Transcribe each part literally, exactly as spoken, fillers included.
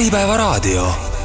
Äripäevaraadio.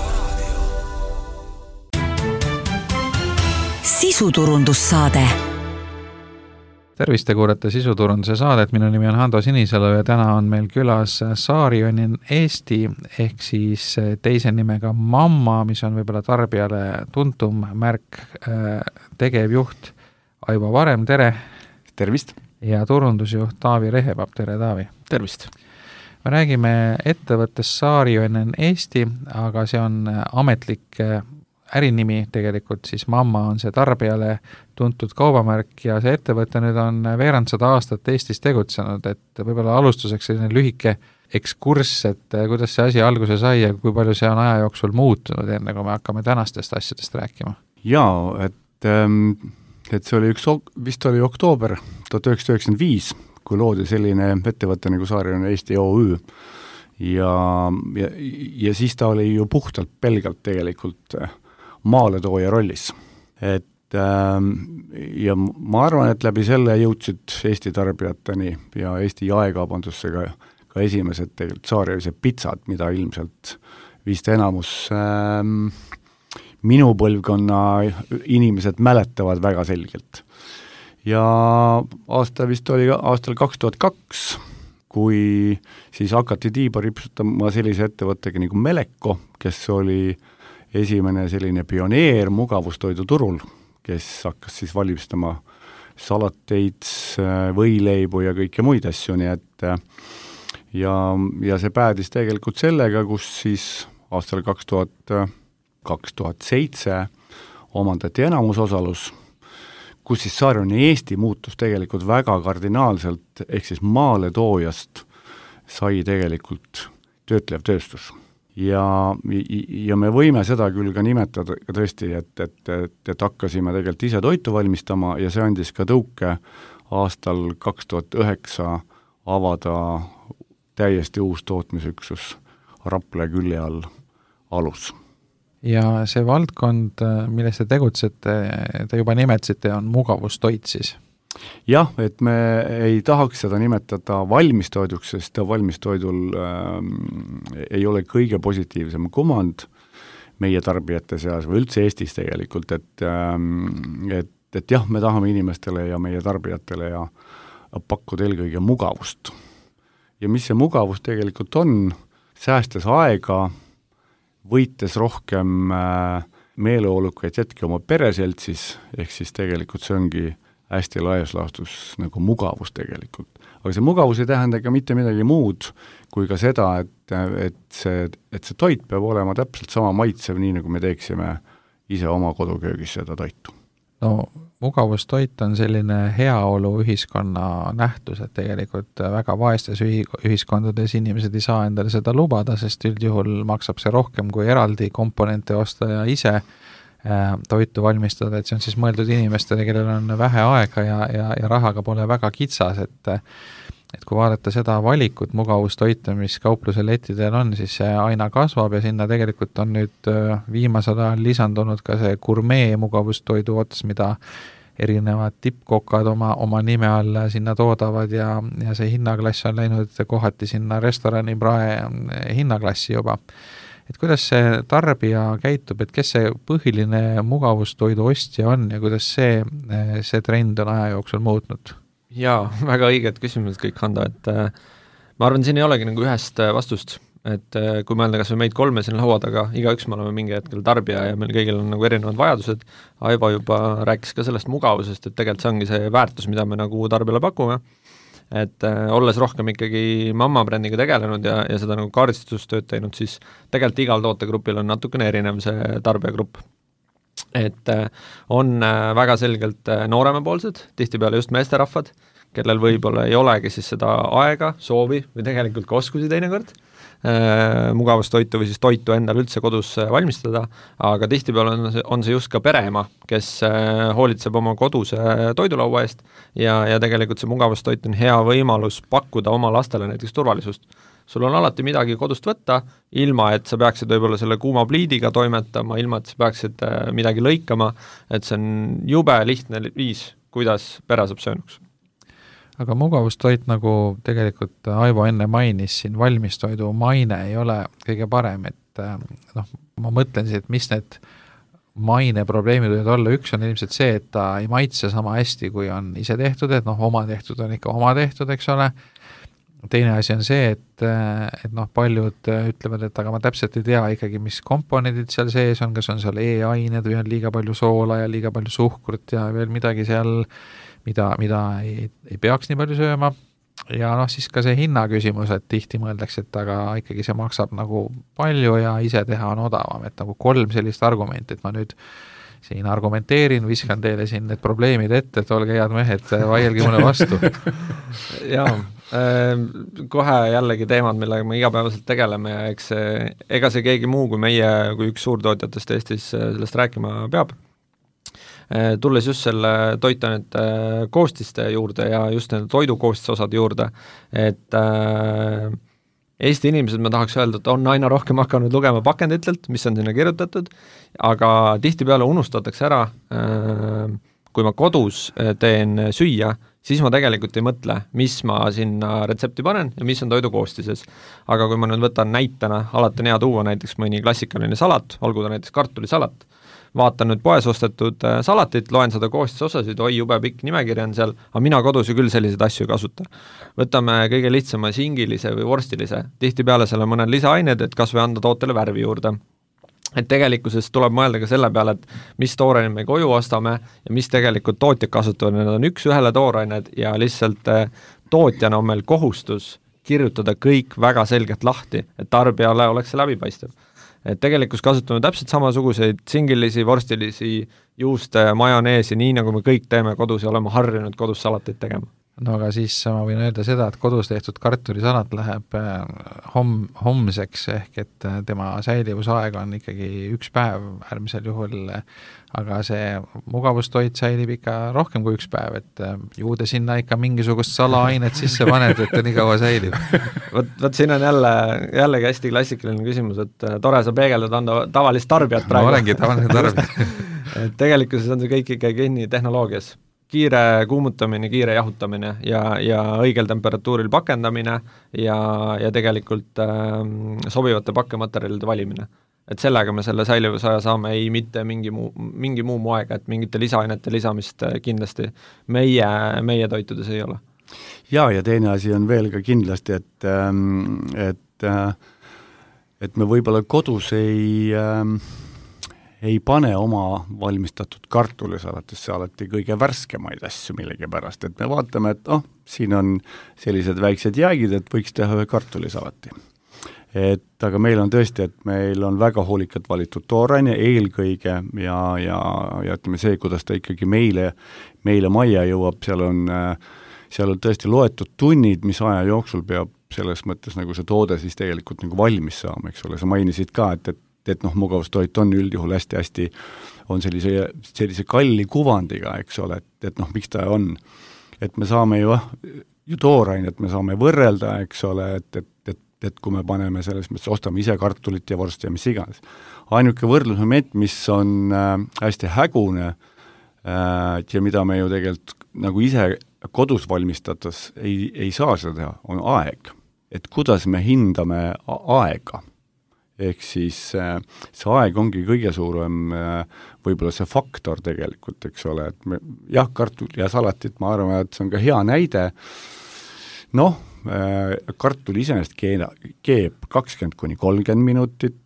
Sisuturundussaade. Tervist, te kuulete sisuturunduse saadet. Minu nimi on Hando Sinisalu ja täna on meil külas Saarioinen Eesti ehk siis teise nimega Mamma, mis on võib-olla tarbijale tuntum märk, tegevjuht Aivo Varem, tere! Tervist! Ja turundusjuht Taavi Rehepap, tere Taavi! Tervist! Me räägime ettevõttest Saarioinen Eesti, aga see on ametlik ärinimi, tegelikult siis Mamma on see tarbijale tuntud kaubamärk ja see ettevõte nüüd on veerand sada aastat Eestis tegutsenud, et võib-olla alustuseks selline lühike ekskurss, et kuidas see asi alguse sai ja kui palju see on aja jooksul muutunud, enne kui me hakkame tänastest asjadest rääkima. Jaa, et, et see oli üks, vist oli oktoober tuhat üheksasada üheksakümmend viis, kui loodi selline ettevõte nagu Saarioinen Eesti O Ü ja, ja, ja siis ta oli ju puhtalt pelgalt tegelikult maaletooja rollis. Et ja ma arvan, et läbi selle jõudsid Eesti tarbijateni ja Eesti jaekaubandusse ka, ka esimesed tegelikult saarioised pitsad, mida ilmselt vist enamus ähm, minu põlvkonna inimesed mäletavad väga selgelt. Ja aasta vist oli aastal kaks tuhat kaks, kui siis hakati tiiba ripsutama sellise ettevõttega nagu Meleko, kes oli esimene selline pioneer mugavustoidu turul, kes hakkas siis valmistama salateid, võileibu ja kõike muid asju, nii et ja, ja see päädis tegelikult sellega, kus siis aastal kaks tuhat, kaks tuhat seitse omandati enamusosalus, kus siis Saarioinen Eesti muutus tegelikult väga kardinaalselt, ehk siis maaletoojast sai tegelikult töötlev tööstus. Ja, ja me võime seda küll ka nimetada ka tõesti, et, et, et, et hakkasime tegelikult ise toitu valmistama ja see andis ka tõuke aastal kaks tuhat üheksa avada täiesti uus tootmisüksus Rapla külje all Alus. Ja see valdkond, milles te tegutsete, te juba nimetasite, on mugavustoit siis? Jah, et me ei tahaks seda nimetada valmistoiduks, sest valmistoidul ähm, ei ole kõige positiivsem kumand meie tarbijate seas või üldse Eestis tegelikult, et, ähm, et, et jah, me tahame inimestele ja meie tarbijatele ja pakkuda eelkõige mugavust. Ja mis see mugavus tegelikult on, säästes aega, võites rohkem äh, meeleolukaid hetki oma pereseltsis, ehk siis tegelikult see ongi hästi laias laastus nagu mugavus tegelikult. Aga see mugavus ei tähenda ka mitte midagi muud kui ka seda, et, et, see, et see toit peab olema täpselt sama maitsev, nii nagu me teeksime ise oma koduköögis seda toitu. No mugavustoit on selline heaolu ühiskonna nähtus, et tegelikult väga vaestes ühiskondades inimesed ei saa endale seda lubada, sest üldjuhul maksab see rohkem kui eraldi komponente osta ja ise toitu valmistada, et see on siis mõeldud inimestele, kellel on vähe aega ja, ja, ja rahaga pole väga kitsas, et, et kui vaadata seda valikut mugavustoitu, mis kaupluse letidel on, siis see aina kasvab ja sinna tegelikult on nüüd viimasel ajal lisandunud ka see gurmee mugavustoidu ots, mida erinevad tippkokad oma, oma nime all sinna toodavad ja, ja see hinnaklass on läinud kohati sinna restorani prae hinnaklassi juba. Et kuidas see tarbija käitub, et kes see põhiline mugavustoidu ostja on ja kuidas see, see trend on aja jooksul muutnud? Jaa, väga õiged küsimused kõik, Hando, et äh, ma arvan, siin ei olegi nagu ühest vastust, et äh, kui mõelda kas või meid kolme siin laua taga, igaüks me oleme mingi hetkel tarbija ja meil kõigil on nagu erinevad vajadused, Aivo juba rääkis ka sellest mugavusest, et tegelikult see ongi see väärtus, mida me nagu tarbijale pakume, et äh, olles rohkem ikkagi Mamma brändiga tegelenud ja, ja seda nagu kaardistustööd teinud, siis tegelikult igal tootegrupil on natukene erinev see tarbijagrupp. Et äh, on äh, väga selgelt äh, nooremapoolsed, tihtipeale just meesterahvad, kellel võib-olla ei olegi siis seda aega, soovi või tegelikult ka oskusi teinekord äh, mugavustoitu või siis toitu endal üldse kodus äh, valmistada, aga tihtipeale on see, on see just ka pereema, kes äh, hoolitseb oma koduse äh, toidulaua eest ja, ja tegelikult see mugavustoit on hea võimalus pakkuda oma lastele näiteks turvalisust. Sul on alati midagi kodust võtta, ilma et sa peaksid võib-olla selle kuuma pliidiga toimetama, ilma et sa peaksid äh, midagi lõikama, et see on jube lihtne viis, kuidas pere saab söönuks. Aga mugavustoit, nagu tegelikult Aivo enne mainis, siin valmistoidu maine ei ole kõige parem, et et noh, ma mõtlen siis, et mis need maine probleemid võivad olla, üks on ilmselt see, et ta ei maitse sama hästi, kui on ise tehtud, et noh, oma tehtud on ikka oma tehtud, eks ole. Teine asi on see, et, et noh, paljud ütlevad, et aga ma täpselt ei tea ikkagi, mis komponendid seal sees on, kas on seal e-ained või on liiga palju soola ja liiga palju suhkrut ja veel midagi seal, mida, mida ei, ei peaks nii palju sööma. Ja noh, siis ka see hinna küsimus, et tihti mõeldakse, et aga ikkagi see maksab nagu palju ja ise teha on odavam, et nagu kolm sellist argumenti, et ma nüüd siin argumenteerin, viskan teile siin need probleemid ette, et olge head mehed, vaielgi mulle vastu. Jaa, kohe jällegi teemad, millega me igapäevaselt tegeleme ja eks ega see keegi muu kui meie, kui üks suurtootjatest Eestis sellest rääkima peab. Tulles just selle toitainete koostiste juurde ja just nende toidukoostisosade juurde, et äh, Eesti inimesed, ma tahaks öelda, et on aina rohkem hakanud lugema pakenditelt, mis on sinna kirjutatud, aga tihtipeale unustatakse ära, äh, kui ma kodus teen süüa, siis ma tegelikult ei mõtle, mis ma sinna retsepti panen ja mis on toidukoostises. Aga kui ma nüüd võtan näitena, alati on hea tuua näiteks mõni klassikaline salat, olgu ta näiteks kartulisalat, vaatan nüüd poes ostetud salatit, loen seda koostisosasid, oi jube pikk nimekiri on seal, aga mina kodus ju küll selliseid asju ei kasuta. Võtame kõige lihtsama singilise või vorstilise, tihtipeale selle mõned lisaained, et kas või anda tootele värvi juurde. Et tegelikkuses tuleb mõelda ka selle peale, et mis tooraine me koju ostame ja mis tegelikult tootjad kasutavad, need on üks ühele toorained ja lihtsalt tootjana on meil kohustus kirjutada kõik väga selgelt lahti, et tarbijale oleks see läbipaistev. Et tegelikult kasutame täpselt samasuguseid singilisi, vorstilisi, juuste, majoneesi, nii nagu me kõik teeme kodus ja oleme harjunud kodus salateid tegema. No aga siis ma võin öelda seda, et kodus tehtud kartulisalat läheb hom, homseks, ehk et tema säilivusaeg on ikkagi üks päev äärmisel juhul, aga see mugavustoit säilib ikka rohkem kui üks päev, et juude sinna ikka mingisugust salaainet sisse paned, et ta nii kaua säilib. Võt, võt siin on jälle, jällegi hästi klassikaline küsimus, et tore sa peegeldad anda tavalist tarbijat praegu. No olengi tavaline tarbijat. Tegelikkuses on see kõik ikka kinni tehnoloogias. Kiire kuumutamine, kiire jahutamine ja, ja õigel temperatuuril pakendamine ja, ja tegelikult äh, sobivate pakkematerjalide valimine. Et sellega me selle säilivusaja saame ei mitte mingi muu, mingi muu moega, et mingite lisaainete lisamist kindlasti meie, meie toitudes ei ole. Jaa, ja teine asi on veel ka kindlasti, et, et, et me võib-olla kodus ei... ei pane oma valmistatud kartulisalatisse alati kõige värskemaid asju millegi pärast, et me vaatame, et oh, siin on sellised väiksed jäägid, et võiks teha ühe kartulisalati. Et aga meil on tõesti, et meil on väga hoolikalt valitud tooraine eelkõige ja, ja, ja ütleme see, kuidas ta ikkagi meile, meile majja jõuab, seal on, seal on tõesti loetud tunnid, mis aja jooksul peab selles mõttes nagu see toode siis tegelikult nagu valmis saama, eks ole, sa mainisid ka, et, et et noh, mugavustoit on üldjuhul hästi-hästi, on sellise, sellise kalli kuvandiga, eks ole, et, et noh, miks ta on. Et me saame ju, ju toorainet me saame võrrelda, eks ole, et, et, et, et kui me paneme selles mõttes, ostame ise kartulit ja vorsti ja mis iganes. Ainuke võrdlusmoment, mis on äh, hästi hägune äh, ja mida me ju tegelikult nagu ise kodus valmistatas ei, ei saa seda teha, on aeg. Et kuidas me hindame aega. Ehk siis see aeg ongi kõige suurem võib-olla see faktor tegelikult, eks ole, et me, jah, kartul ja salatit, ma arvan, et see on ka hea näide, noh, kartul iseenesest keeb kakskümmend kuni kolmkümmend minutit,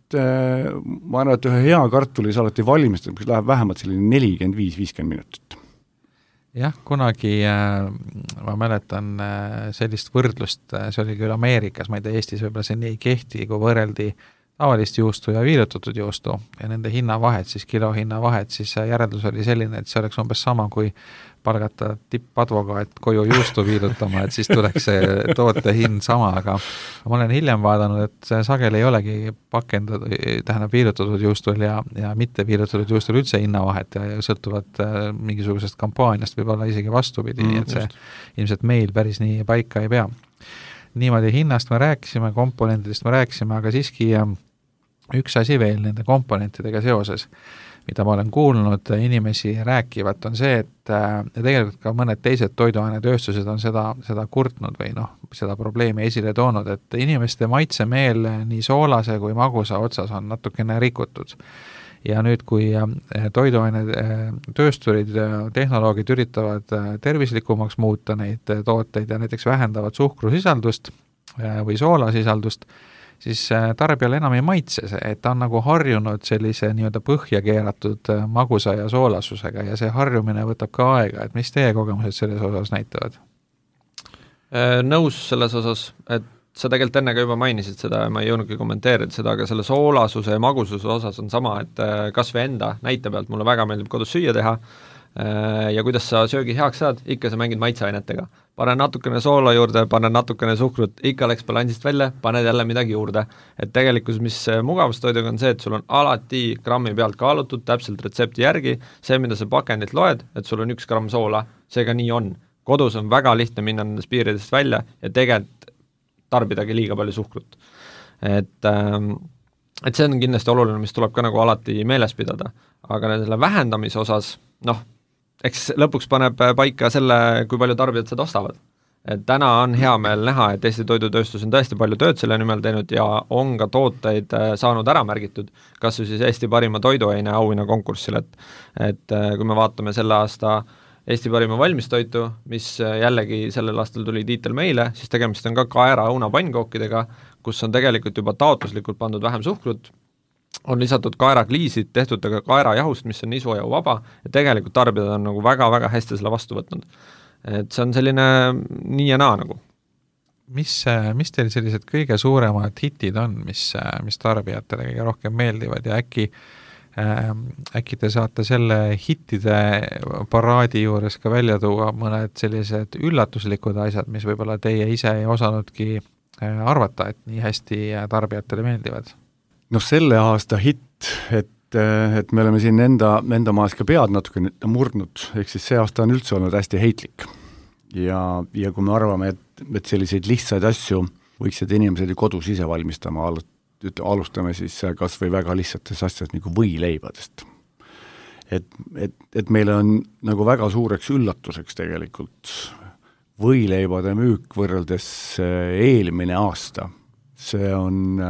ma arvan, et ühe hea kartulisalati valmistamiseks läheb vähemalt selline nelikümmend viis viiskümmend minutit. Jah, kunagi äh, ma mäletan äh, sellist võrdlust, see oli küll Ameerikas, ma ei tea, Eestis võib-olla see nii kehti, kui võrreldi tavalist juustu ja viilutatud juustu ja nende hinnavahet, siis kilo hinnavahet, siis järeldus oli selline, et see oleks umbes sama, kui palgata tippadvokaat koju juustu viilutama, et siis tuleks see toote hind sama, aga ma olen hiljem vaadanud, et see sageli ei olegi pakendatud, tähendab viilutatud juustul ja, ja mitte viilutatud juustul üldse hinnavahet ja, ja sõltuvad mingisugusest kampaaniast võib-olla isegi vastupidi, mm, nii et see just. Ilmselt meil päris nii paika ei pea. Niimoodi hinnast me rääkisime, komponentidest me rääkisime, aga siiski üks asi veel nende komponentidega seoses. mida ma olen kuulnud inimesi rääkivat, on see, et ja tegelikult ka mõned teised toiduainetööstused on seda, seda kurtnud või noh, seda probleemi esile toonud, et inimeste maitsemeel nii soolase kui magusa otsas on natukene rikutud. Ja nüüd, kui toiduaine töösturid, tehnoloogid üritavad tervislikumaks muuta neid tooteid ja näiteks vähendavad suhkrusisaldust või soolasisaldust, siis tarbijal enam ei maitse see, et ta on nagu harjunud sellise nii-öelda põhja keeratud magusa ja soolasusega ja see harjumine võtab ka aega, et mis teie kogemused selles osas näitavad? Nõus selles osas, et sa tegelikult enne ka juba mainisid seda ja ma ei jõudnudki kommenteerida seda, aga selle soolasuse ja magususe osas on sama, et kas või enda näite pealt mulle väga meeldib kodus süüa teha ja kuidas sa söögi heaks saad, ikka sa mängid maitseainetega. Pane natukene soola juurde, pane natukene suhkrut, ikka läks balansist välja, paned jälle midagi juurde. Et tegelikult, mis mugavustoiduga on see, et sul on alati grammi pealt kaalutud, täpselt retsepti järgi, see, mida sa pakendit loed, et sul on üks gramm soola, seega nii on. Kodus on väga lihtne minna nendest piiridest välja ja tegelikult tarbidagi liiga palju suhkrut. Et, et see on kindlasti oluline, mis tuleb ka nagu alati meeles pidada. Aga selle vähendamise osas, noh, eks lõpuks paneb paika selle, kui palju tarbijad seda ostavad. Et täna on hea meel näha, et Eesti toidutööstus on tõesti palju tööd selle nimel teinud ja on ka tooteid saanud ära märgitud, kas või siis Eesti parima toiduaine auhinna konkurssil. Et, et kui me vaatame selle aasta Eesti parima valmistoitu, mis jällegi sellel aastal tuli tiitel meile, siis tegemist on ka kaera õuna pannkookidega, kus on tegelikult juba taotluslikult pandud vähem suhkrut, on lisatud kaerakliisid, tehtud ka kaerajahust, mis on nisu ja vaba, ja tegelikult tarbijad on nagu väga-väga hästi selle vastu võtnud. Et see on selline nii ja naa nagu. Mis, mis teil sellised kõige suuremad hitid on, mis, mis tarbijatele kõige rohkem meeldivad ja äkki äkki te saate selle hittide paraadi juures ka välja tuua mõned sellised üllatuslikud asjad, mis võib-olla teie ise ei osanudki arvata, et nii hästi tarbijatele meeldivad? Noh, selle aasta hitt, et, et me oleme siin enda, enda maas ka pead natuke murdnud, ehk siis see aasta on üldse olnud hästi heitlik. Ja, ja kui me arvame, et, et selliseid lihtsaid asju võiksid inimesed kodus ise valmistama alt, alustame siis kas või väga lihtsates asjad nagu võileibadest. Et, et, et meile on nagu väga suureks üllatuseks tegelikult võileibade müük võrreldes eelmine aasta. See on,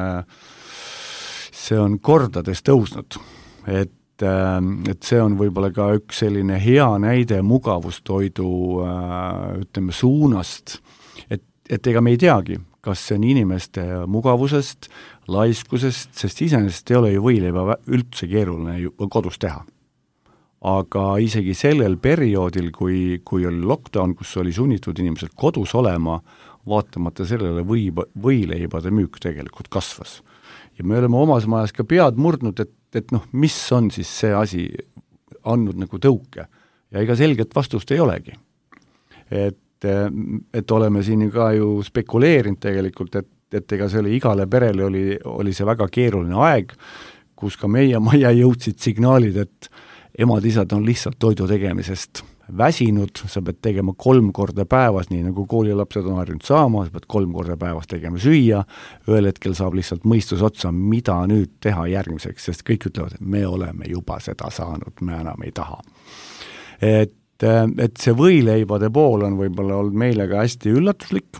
see on kordades tõusnud. Et, et see on võib-olla ka üks selline hea näide mugavustoidu ütleme suunast, et, et ega me ei teagi, kas see on inimeste mugavusest, laiskusest, sest iseenesest ei ole ju võileiba üldse keeruline ju kodus teha. Aga isegi sellel perioodil, kui, kui oli lockdown, kus oli sunnitud inimesed kodus olema, vaatamata sellele või, võileibade müük tegelikult kasvas. Ja me oleme omas majas ka pead murdnud, et, et noh, mis on siis see asi andnud nagu tõuke. Ja ega selget vastust ei olegi. Et et oleme siin ka ju spekuleerinud tegelikult, et, et ega see oli igale perele oli, oli see väga keeruline aeg, kus ka meie maja jõudsid signaalid, et emad-isad on lihtsalt toidu tegemisest väsinud, sa pead tegema kolm korda päevas, nii nagu koolilapsed on harjunud saama, sa pead kolm korda päevas tegema süüa, ühel hetkel saab lihtsalt mõistus otsa, mida nüüd teha järgmiseks, sest kõik ütlevad, et me oleme juba seda saanud, me enam ei taha. Et et see võileibade pool on võib-olla olnud meile ka hästi üllatuslik,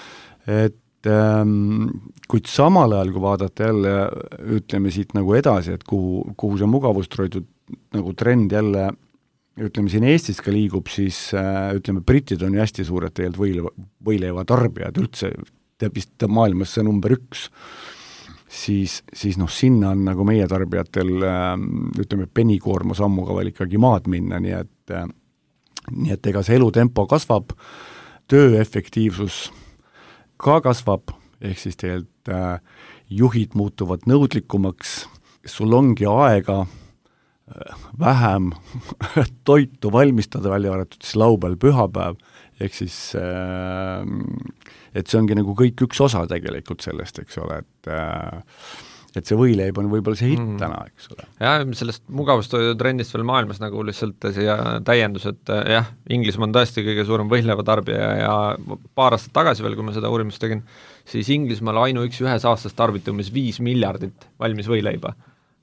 et ähm, kuid samal ajal, kui vaadata jälle, ütleme siit nagu edasi, et kuhu, kuhu see mugavustoidu nagu trend jälle, ütleme siin Eestis ka liigub, siis äh, ütleme, britid on ju hästi suured tegelikult võileiva, võileiva tarbijad üldse, teab vist maailmas see number üks, siis, siis noh, sinna on nagu meie tarbijatel äh, ütleme, penikoorma sammuga veel ikkagi maad minna, nii et äh, nii et ega see elutempo kasvab, töö efektiivsus ka kasvab, ehk siis tegelikult äh, juhid muutuvad nõudlikumaks, sul ongi aega äh, vähem toitu valmistada, välja arvatud siis laupäeval pühapäev, ehk siis äh, et see ongi nagu kõik üks osa tegelikult sellest, eks ole, et äh, et see võileib on võib-olla see hitt mm. täna, eks ole. Jah, sellest mugavustoidu trendist veel maailmas nagu lihtsalt siia täiendus, et jah, Inglismaa on tõesti kõige suurem võileiva tarbija ja paar aastat tagasi veel, kui ma seda uurimust tegin, siis Inglismaal ainuüksi ühes aastas tarbiti umbes viis miljardit valmis võileiba.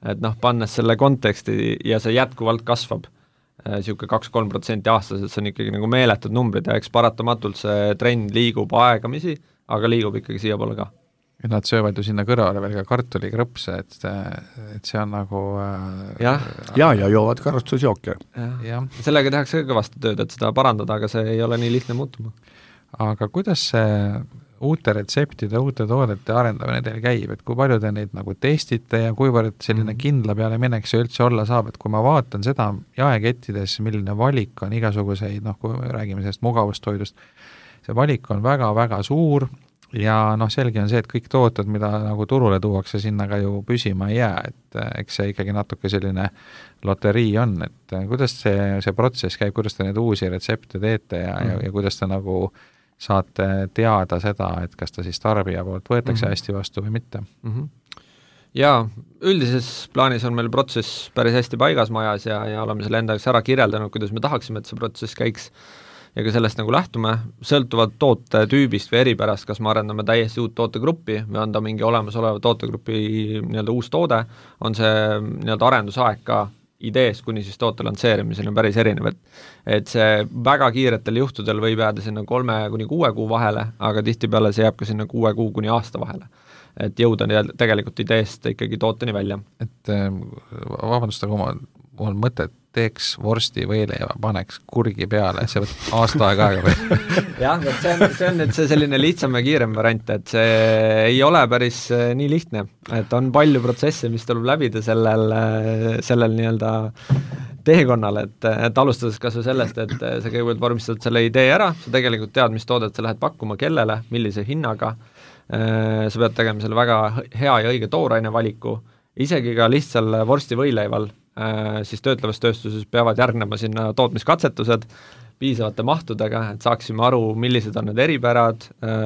et noh, pannes selle konteksti ja see jätkuvalt kasvab, niisugune kaks-kolm protsenti aastas, et see on ikkagi nagu meeletud numbrid ja eks paratamatult see trend liigub aegamisi, aga liigub ikkagi siia poole ka. Ja nad söövad ju sinna kõrvale veel ka kartulikrõpse, et, et see on nagu jah. ja, ja joovad karustusjooke. Ja. Sellega tehakse kõvasti tööd, et seda parandada, aga see ei ole nii lihtne muutuma. Aga kuidas see uute retseptide, uute toodete arendamine teil käib, et kui palju te neid nagu testite ja kuivõrd selline kindla peale minek see üldse olla saab, et kui ma vaatan seda jaekettides, milline valik on igasuguseid, noh, kui me räägime sellest mugavustoidust, see valik on väga-väga suur, ja noh, selge on see, et kõik tooted, mida nagu turule tuuakse, sinna ka ju püsima ei jää, et eks see ikkagi natuke selline loterii on, et kuidas see, see protsess käib, kuidas te neid uusi retsepte teete ja, mm. ja, ja kuidas te nagu saate teada seda, et kas ta siis tarbija poolt võetakse mm. hästi vastu või mitte? Mm-hmm. Jaa, üldises plaanis on meil protsess päris hästi paigas majas ja, ja oleme selle enda jaoks ära kirjeldanud, kuidas me tahaksime, et see protsess käiks ja ka sellest nagu lähtume, sõltuvad toote tüübist või eripärast, kas me arendame täiesti uut tootegruppi või on ta mingi olemasoleva tootegrupi nii-öelda uus toode, on see nii-öelda arendusaeg ka ideest kuni siis toote lansseerimisel on päris erinev, et, et see väga kiiretel juhtudel võib jääda sinna kolme kuni kuue kuu vahele, aga tihtipeale see jääb ka sinna kuue kuu kuni aasta vahele. Et jõuda tegelikult ideest ikkagi tooteni välja. Et vabandust, aga ma, mul on mõte, et teeks vorsti võileiva, paneks kurgi peale, see võtab aasta aega aega või? jah, see on, see on nüüd see selline lihtsam ja kiirem variant, et see ei ole päris nii lihtne, et on palju protsesse, mis tuleb läbida sellel, sellel nii-öelda teekonnal, et, et alustades kas või sellest, et sa kõigepealt vormistad selle idee ära, sa tegelikult tead, mis toodet sa lähed pakkuma, kellele, millise hinnaga, sa pead tegema selle väga hea ja õige tooraine valiku, isegi ka lihtsal vorsti võileival, siis töötlevas tööstuses peavad järgnema sinna tootmiskatsetused piisavate mahtudega, et saaksime aru, millised on need eripärad,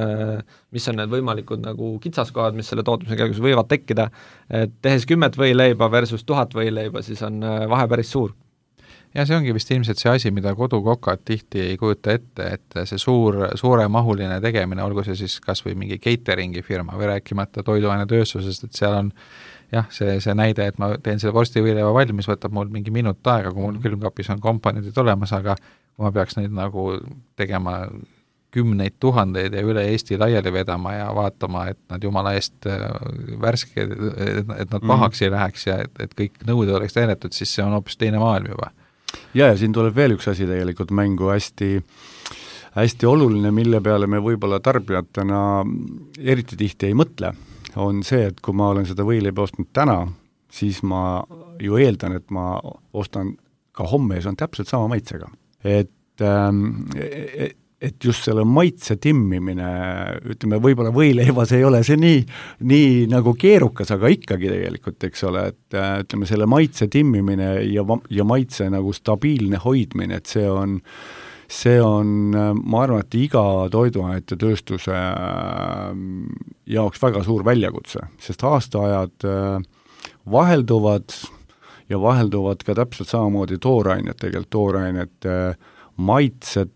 mis on need võimalikud nagu kitsaskohad, mis selle tootmise käigus võivad tekkida, et tehes kümmet võileiba versus tuhat võileiba, siis on vahe päris suur. Ja see ongi vist ilmselt see asi, mida kodukokad tihti ei kujuta ette, et see suur, suuremahuline tegemine, olgu see siis kas või mingi cateringi firma või rääkimata toiduainetööstusest, et seal on jah, see, see näide, et ma teen selle vorstivõileiva valmis, võtab mul mingi minut aega, kui mul külmkapis on komponendid olemas, aga kui ma peaks neid nagu tegema kümneid tuhandeid ja üle Eesti laiali vedama ja vaatama, et nad jumala eest värske, et nad pahaks ei läheks ja et, et kõik nõude oleks täidetud, siis see on hoopis teine maailm juba. Ja, ja siin tuleb veel üks asi tegelikult mängu hästi, hästi oluline, mille peale me võib-olla tarbijatena eriti tihti ei mõtle, on see, et kui ma olen seda võileiba ostnud täna, siis ma ju eeldan, et ma ostan ka homme ja see on täpselt sama maitsega. Et, ähm, et just selle maitse timmimine, ütleme, võib-olla võileivas ei ole see nii, nii nagu keerukas, aga ikkagi tegelikult, eks ole, et ütleme, selle maitse timmimine ja, ja maitse nagu stabiilne hoidmine, et see on see on, ma arvan, et iga toiduainete tööstuse jaoks väga suur väljakutse, sest aastaajad vahelduvad ja vahelduvad ka täpselt samamoodi toorainet, tegelikult toorainet maitsed,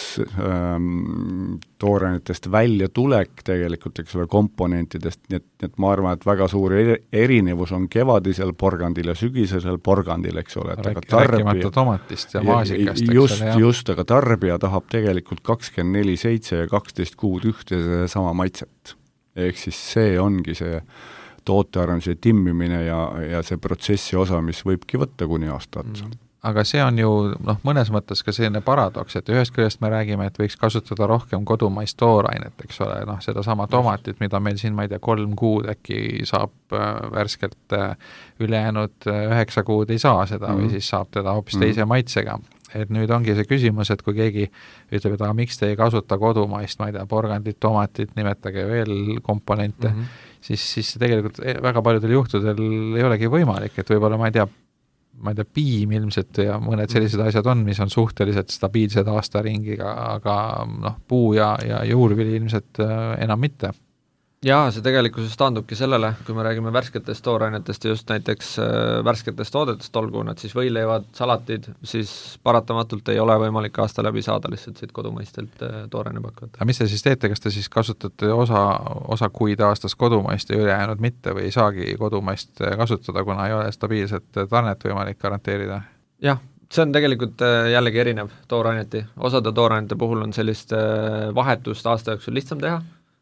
toorainetest välja tulek tegelikult, eks ole, komponentidest, nii et, et ma arvan, et väga suur erinevus on kevadisel porgandil ja sügisesel porgandil, eks ole. Rääk, rääkimata tomatist ja maasikast. Just, just, aga tarbija tahab tegelikult kakskümmend neli seitse ja kaksteist kuud ühte sama maitset. Ehk siis see ongi see tootearenduse timmimine ja, ja see protsessi osa, mis võibki võtta kuni aastat. Mm. Aga see on ju noh, mõnes mõttes ka selline paradoks, et ühest küljest me räägime, et võiks kasutada rohkem kodumaist toorainet, eks ole, noh, seda sama tomatit, mida meil siin, ma ei tea, kolm kuud äkki saab värskelt ülejäänud üheksa kuud ei saa seda mm. või siis saab teda hoopis teise mm. maitsega. Et nüüd ongi see küsimus, et kui keegi ütleb, et aga miks te ei kasuta kodumaist, ma ei tea, porgandit, tomatit, nimetage veel komponente, mm-hmm. siis, siis tegelikult väga paljudel juhtudel ei olegi võimalik, et võib-olla ma ei tea, ma ei tea, piim ilmselt ja mõned sellised asjad on, mis on suhteliselt stabiilsed aastaringiga, aga noh, puu ja, ja juurvili ilmselt enam mitte. Jaa, see tegelikkuses taandubki sellele, kui me räägime värsketest toorainetest ja just näiteks äh, värsketest toodetest, olgu nad siis võileivad, salatid, siis paratamatult ei ole võimalik aasta läbi saada lihtsalt siit kodumaistelt äh, tooraine pakkuvat. aga mis te siis teete, kas te siis kasutate osa, osa kuid aastas kodumaist ja ülejäänud mitte või ei saagi kodumaist kasutada, kuna ei ole stabiilset tarnet võimalik garanteerida? Jah, see on tegelikult äh, jällegi erinev tooraineti, osade toorainete puhul on sellist äh, vahetust aasta jooksul lihtsam teha,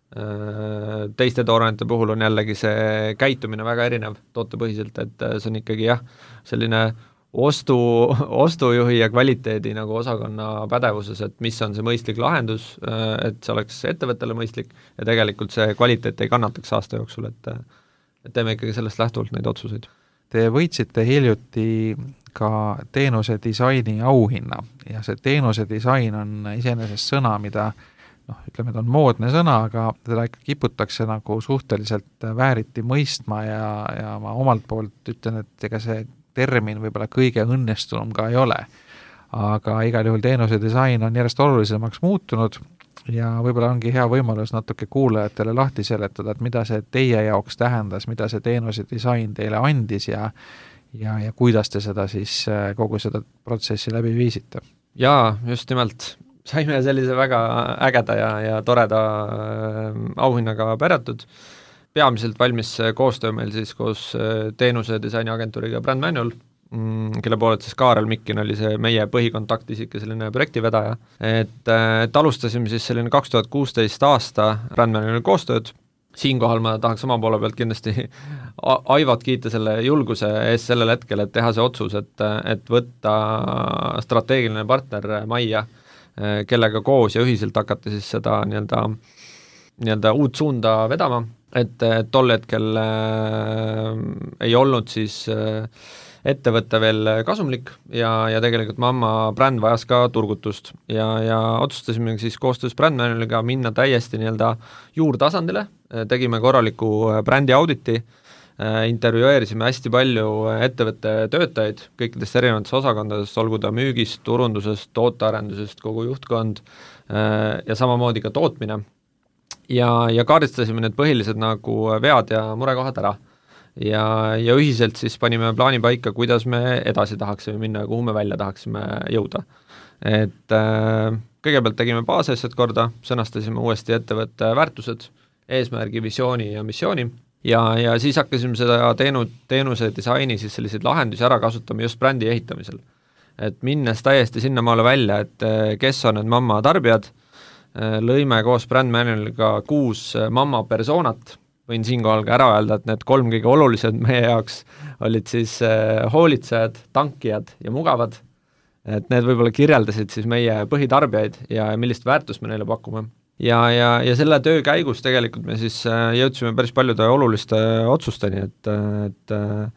teiste toorainete puhul on jällegi see käitumine väga erinev tootepõhiselt, et see on ikkagi jah, selline ostu, ostujuhi ja kvaliteedi nagu osakonna pädevuses, et mis on see mõistlik lahendus, et see oleks ettevõttele mõistlik ja tegelikult see kvaliteet ei kannataks aasta jooksul, et, et teeme ikkagi sellest lähtuvalt neid otsuseid. Te võitsite hiljuti ka teenuse disaini auhinna ja see teenuse disain on iseenesest sõna, mida noh, ütleme, et on moodne sõna, aga teda ikka kiputakse nagu suhteliselt vääriti mõistma ja, ja ma omalt poolt ütlen, et ega see termin võib-olla kõige õnnestunum ka ei ole. Aga igal juhul teenuse disain on järjest olulisemaks muutunud ja võib-olla ongi hea võimalus natuke kuulajatele lahti seletada, et mida see teie jaoks tähendas, mida see teenuse disain teile andis ja, ja, ja kuidas te seda siis kogu seda protsessi läbi viisite. Jaa, just nimelt. Saime sellise väga ägeda ja, ja toreda äh, auhinnaga päratud. Peamiselt valmis koostöö meil siis koos teenuse disainiagentuuriga Brand Manual, mm, kelle poolelt siis Kaarel Mikkin oli see meie põhikontaktisik ja selline projektivedaja. Et, et alustasime siis selline kaks tuhat kuusteist aasta Brand Manuali koostööd. Siinkohal ma tahaks oma poole pealt kindlasti Aivat kiita selle julguse ees sellel hetkel, et teha see otsus, et, et võtta strateegiline partner Maia, kellega koos ja ühiselt hakata siis seda nii-öelda, nii-öelda uut suunda vedama, et, et tol hetkel äh, ei olnud siis äh, ettevõtte veel kasumlik ja, ja tegelikult Mamma bränd vajas ka turgutust ja, ja otsustasime siis koostöös Brand Manualiga minna täiesti nii-öelda juurtasandile, tegime korraliku brändi auditi, intervjueerisime hästi palju ettevõtte töötajaid kõikidest erinevatest osakondadest, olgu ta müügist, turundusest, tootearendusest, kogu juhtkond ja samamoodi ka tootmine. Ja, ja kaardistasime need põhilised nagu vead ja murekohad ära. Ja, ja ühiselt siis panime plaani paika, kuidas me edasi tahaksime minna ja kuhu me välja tahaksime jõuda. Et kõigepealt tegime baasasjad korda, sõnastasime uuesti ettevõtte väärtused, eesmärgi, visiooni ja missiooni. Ja, ja siis hakkasime seda teenu, teenuse disaini siis selliseid lahendusi ära kasutama just brändi ehitamisel. Et minnes täiesti sinnamaale välja, et kes on need Mamma tarbijad, lõime koos Brand Manualiga kuus Mamma persoonat, võin siinkohal ka ära öelda, et need kolm kõige olulised meie jaoks olid siis hoolitsejad, tankijad ja mugavad, et need võib-olla kirjeldasid siis meie põhitarbijaid ja millist väärtust me neile pakume. Ja, ja, ja selle töö käigus tegelikult me siis jõudsime päris paljude oluliste otsusteni, et, et,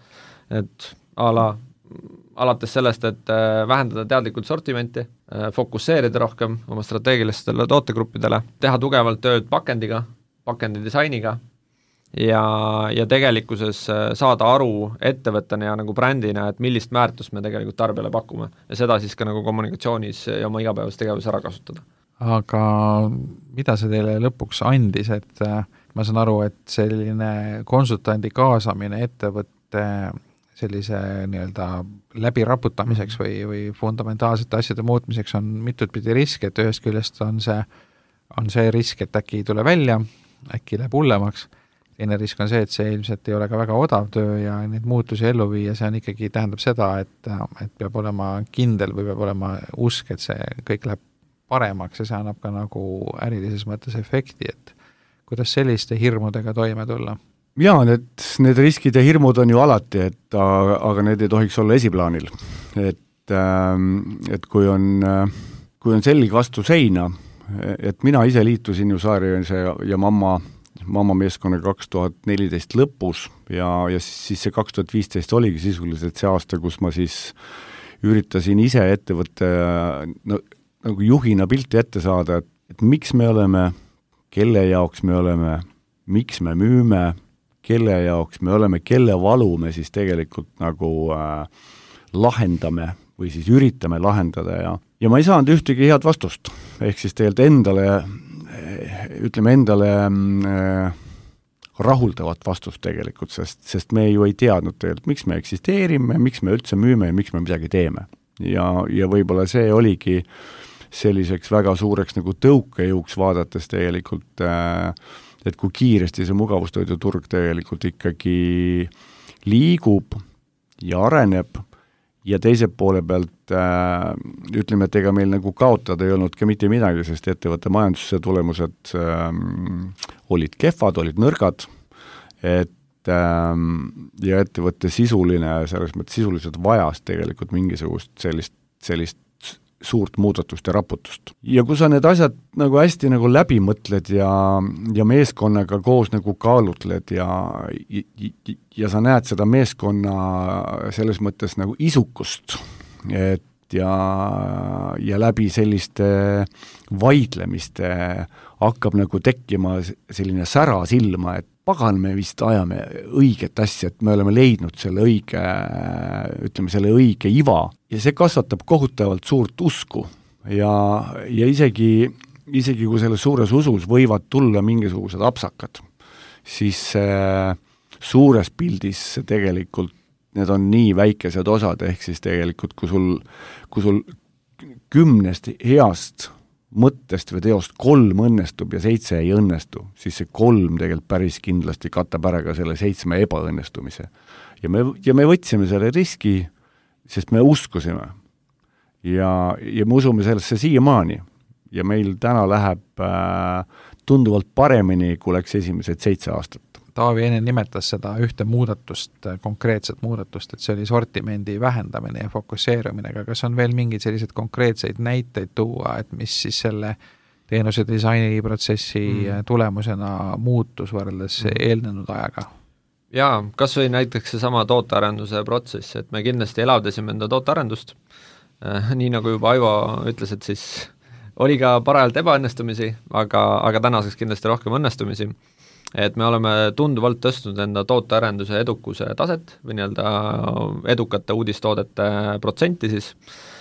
et a la, alates sellest, et vähendada teadlikult sortimenti, fokusseerida rohkem oma strateegilistele tootegruppidele, teha tugevalt tööd pakendiga, pakendi disainiga ja, ja tegelikkuses saada aru ettevõttena ja nagu brändina, et millist väärtust me tegelikult tarbijale pakume ja seda siis ka nagu kommunikatsioonis ja oma igapäevas tegevus ära kasutada. Aga mida see teile lõpuks andis, et ma saan aru, et selline konsultandi kaasamine ettevõtte sellise nii-öelda läbiraputamiseks või, või fundamentaalsete asjade muutmiseks on mitut pidi risk, et ühest küljest on see, on see risk, et äkki ei tule välja, äkki läheb hullemaks, teine risk on see, et see ilmselt ei ole ka väga odav töö ja neid muutusi ellu viia, see on ikkagi tähendab seda, et, et peab olema kindel või peab olema usk, et see kõik läheb paremaks ja see annab ka nagu ärilises mõttes efekti, et kuidas selliste hirmudega toime tulla? Jaa, need, need riskid ja hirmud on ju alati, et aga, aga need ei tohiks olla esiplaanil. Et, et kui on, kui on selg vastu seina, et mina ise liitusin ju Saarjõense ja, ja mamma, mamma meeskonna kaks tuhat neliteist lõpus ja, ja siis see kaks tuhat viisteist oligi sisuliselt see aasta, kus ma siis üritasin ise ettevõtte no, nagu juhina pilti ette saada, et, et miks me oleme, kelle jaoks me oleme, miks me müüme, kelle jaoks me oleme, kelle valu me siis tegelikult nagu äh, lahendame või siis üritame lahendada ja, ja ma ei saanud ühtegi head vastust. Ehk siis tegelikult endale, ütleme endale äh, rahuldavat vastust tegelikult, sest, sest me ju ei teadnud tegelikult, miks me eksisteerime, miks me üldse müüme ja miks me midagi teeme. Ja, ja võib-olla see oligi selliseks väga suureks nagu tõukejõuks vaadates tegelikult, et kui kiiresti see mugavustoiduturg tegelikult ikkagi liigub ja areneb ja teise poole pealt äh, ütleme, et ega meil nagu kaotada ei olnud ka mitte midagi, sest ettevõtte majanduse tulemused äh, olid kehvad, olid nõrgad, et äh, ja ettevõtte sisuline, selles mõttes sisuliselt vajas tegelikult mingisugust sellist, sellist suurt muudatust ja raputust. Ja kui sa need asjad nagu hästi nagu läbi mõtled ja, ja meeskonnaga koos nagu kaalutled ja, ja, ja sa näed seda meeskonna selles mõttes nagu isukust, et ja, ja läbi selliste vaidlemiste hakkab nagu tekkima selline sära silma, et pagan, me vist ajame õiget asja, et me oleme leidnud selle õige, ütleme, selle õige iva ja see kasvatab kohutavalt suurt usku ja, ja isegi, isegi kui selles suures usus võivad tulla mingisugused apsakad, siis äh, suures pildis tegelikult need on nii väikesed osad, ehk siis tegelikult kui sul, kui sul kümnest heast mõttest või teost kolm õnnestub ja seitse ei õnnestu, siis see kolm tegelikult päris kindlasti katab ära ka selle seitsme ebaõnnestumise. Ja me, ja me võtsime selle riski, sest me uskusime. Ja, ja me usume sellesse siiamaani. Ja meil täna läheb äh, tunduvalt paremini, kui läks esimesed seitse aastat. Taavi enne nimetas seda ühte muudatust, konkreetset muudatust, et see oli sortimendi vähendamine ja fokusseerumine, aga kas on veel mingeid selliseid konkreetseid näiteid tuua, et mis siis selle teenuse disaini protsessi mm. tulemusena muutus võrreldes mm. eelnenud ajaga? Jaa, kas või näiteks see sama tootearenduse protsess, et me kindlasti elavdasime enda tootearendust, äh, nii nagu juba Aivo ütles, et siis oli ka parajalt ebaõnnestumisi, aga, aga tänaseks kindlasti rohkem õnnestumisi. Et me oleme tunduvalt tõstnud enda tootearenduse edukuse taset või nii-öelda edukate uudistoodete protsenti siis.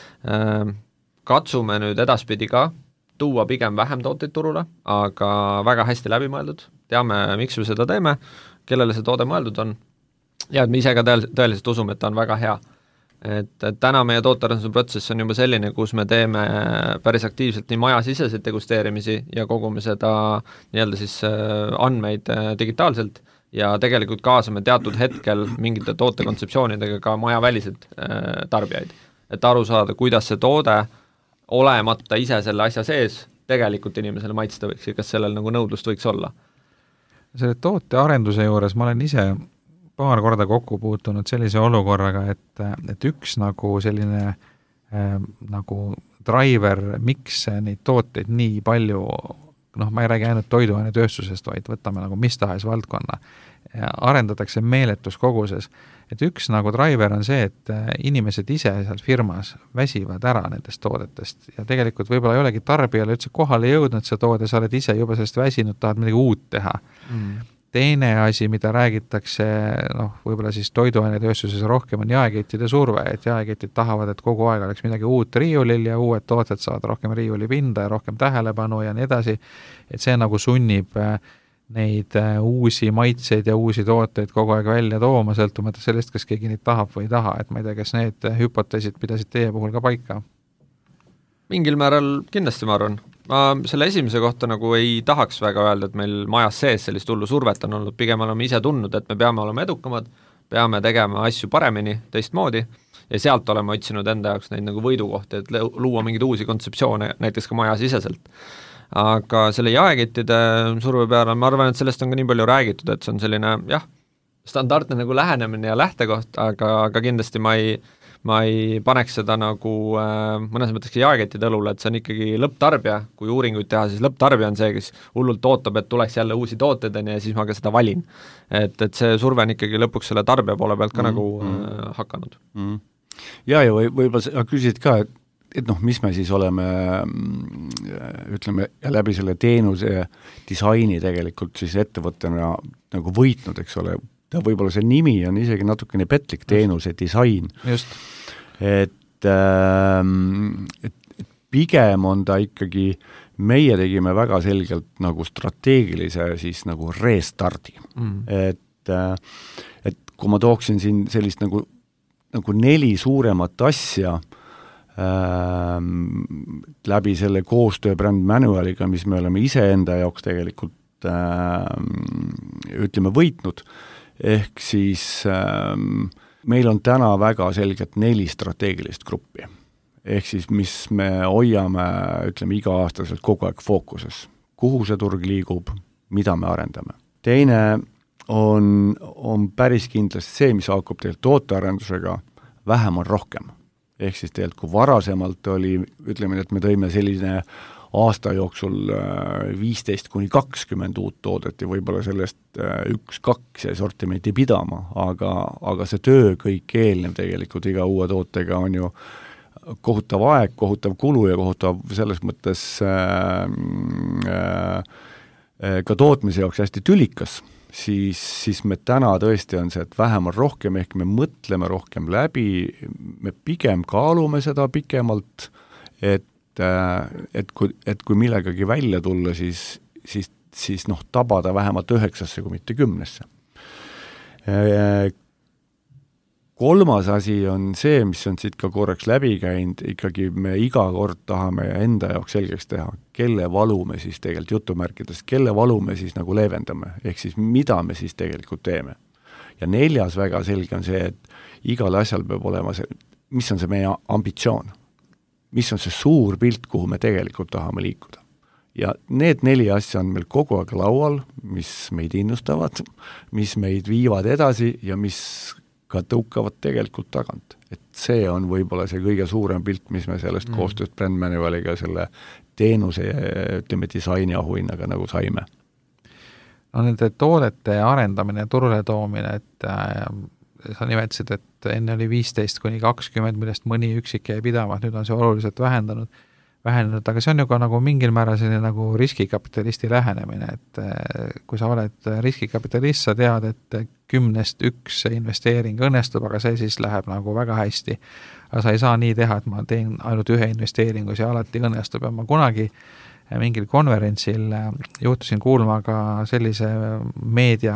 Katsume nüüd edaspidi ka tuua pigem vähem tooteid turule, aga väga hästi läbimõeldud. Teame, miks me seda teeme, kellele see toode mõeldud on ja et me ise ka tõel- tõeliselt usume, et ta on väga hea. Et, et täna meie tootearenduse protsess on juba selline, kus me teeme päris aktiivselt nii majasiseseid degusteerimisi ja kogume seda nii-öelda siis andmeid digitaalselt ja tegelikult kaasame teatud hetkel mingite tootekontseptsioonidega ka majavälised tarbijaid. Et aru saada, kuidas see toode olemata ise selle asja sees tegelikult inimesele maitsta võiks ja kas sellel nagu nõudlust võiks olla. Selle tootearenduse juures ma olen ise paar korda kokku puutunud sellise olukorraga, et, et üks nagu selline äh, nagu driver, miks neid tooteid nii palju, noh, ma ei räägi ainult toiduainetööstusest, vaid võtame nagu mis tahes valdkonna, arendatakse meeletus koguses. Et üks nagu driver on see, et inimesed ise seal firmas väsivad ära nendest toodetest ja tegelikult võib-olla ei olegi tarbijale üldse kohale jõudnud see toode, sa oled ise juba sellest väsinud, tahad midagi uut teha. Mm. Teine asi, mida räägitakse, noh, võib-olla siis toiduainetööstuses rohkem on jaekettide surve, et jaeketid tahavad, et kogu aeg oleks midagi uut riiulil ja uued tooted saavad rohkem riiulipinda ja rohkem tähelepanu ja nii edasi, et see nagu sunnib neid uusi maitseid ja uusi tooteid kogu aeg välja tooma, sõltumata sellest, kas keegi neid tahab või ei taha, et ma ei tea, kas need hüpoteesid pidasid teie puhul ka paika? Mingil määral kindlasti ma arvan. Ma selle esimese kohta nagu ei tahaks väga öelda, et meil majas sees sellist hullu survet on olnud, pigem oleme ise tundnud, et me peame olema edukamad, peame tegema asju paremini, teistmoodi ja sealt oleme otsinud enda jaoks neid nagu võidukohti, et luua mingeid uusi kontseptsioone näiteks ka majasiseselt. Aga selle jaekettide surve peale, ma arvan, et sellest on ka nii palju räägitud, et see on selline, jah, standardne nagu lähenemine ja lähtekoht, aga, aga kindlasti ma ei ma ei paneks seda nagu äh, mõnes mõttes jaekettide õlule, et see on ikkagi lõpptarbija, kui uuringuid teha, siis lõpptarbija on see, kes hullult ootab, et tuleks jälle uusi tooted ja siis ma ka seda valin. Et, et see surve on ikkagi lõpuks selle tarbija poole pealt ka mm, nagu mm. äh, hakanud. Mm. Ja, ja või, võib-olla sa küsisid ka, et, et noh, mis me siis oleme, ütleme, ja läbi selle teenuse disaini tegelikult siis ettevõttena nagu võitnud, eks ole, ta võib-olla see nimi on isegi natukene petlik, teenuse disain. Just. Et, ähm, et, et pigem on ta ikkagi meie tegime väga selgelt nagu strateegilise siis nagu restardi mm.. et, et kui ma tooksin siin sellist nagu, nagu neli suuremat asja ähm, läbi selle koostöö brand manualiga, mis me oleme iseenda jaoks tegelikult ähm, ütleme võitnud, ehk siis ähm, meil on täna väga selgelt neli strateegilist gruppi. Ehk siis, mis me hoiame, ütleme, iga-aastaselt kogu aeg fookuses. Kuhu see turg liigub, mida me arendame. Teine on, on päris kindlasti see, mis haakub tegelikult tootearendusega, vähem on rohkem. Ehk siis tegelikult, kui varasemalt oli, ütleme, et me tõime selline aasta jooksul viisteist kuni kakskümmend uut toodet ja võib-olla sellest üks, kaks ja sortimenti pidama, aga, aga see töö kõik eelnev tegelikult iga uue tootega on ju kohutav aeg, kohutav kulu ja kohutav selles mõttes äh, äh, ka tootmise jaoks hästi tülikas, siis, siis me täna tõesti on see, et vähem on rohkem, ehk me mõtleme rohkem läbi, me pigem kaalume seda pikemalt, et et kui, et kui millegagi välja tulla, siis, siis, siis noh, tabada vähemalt üheksasse, kui mitte kümnesse. Kolmas asi on see, mis on siit ka korraks läbi käinud, ikkagi me iga kord tahame enda jaoks selgeks teha, kelle valu me siis tegelikult jutumärkides, kelle valu me siis nagu leevendame, ehk siis mida me siis tegelikult teeme. Ja neljas väga selge on see, et igal asjal peab olema see, mis on see meie ambitsioon. Mis on see suur pilt, kuhu me tegelikult tahame liikuda. Ja need neli asja on meil kogu aeg laual, mis meid innustavad, mis meid viivad edasi ja mis ka tõukavad tegelikult tagant. Et see on võib-olla see kõige suurem pilt, mis me sellest mm. koostööst brand manualiga selle teenuse ja ütleme disaini ahuhinnaga nagu saime. No nende toodete arendamine ja turule toomine, et äh, sa nimetasid, et enne oli viisteist kuni kakskümmend, millest mõni üksik jäi pidama, nüüd on see oluliselt vähendanud, vähenenud, aga see on ju ka nagu mingil määral selline nagu riskikapitalisti lähenemine, et kui sa oled riskikapitalist, sa tead, et kümnest üks investeering õnnestub, aga see siis läheb nagu väga hästi. Aga sa ei saa nii teha, et ma teen ainult ühe investeeringu, see alati õnnestub ja ma kunagi mingil konverentsil juhtusin kuulma ka sellise meedia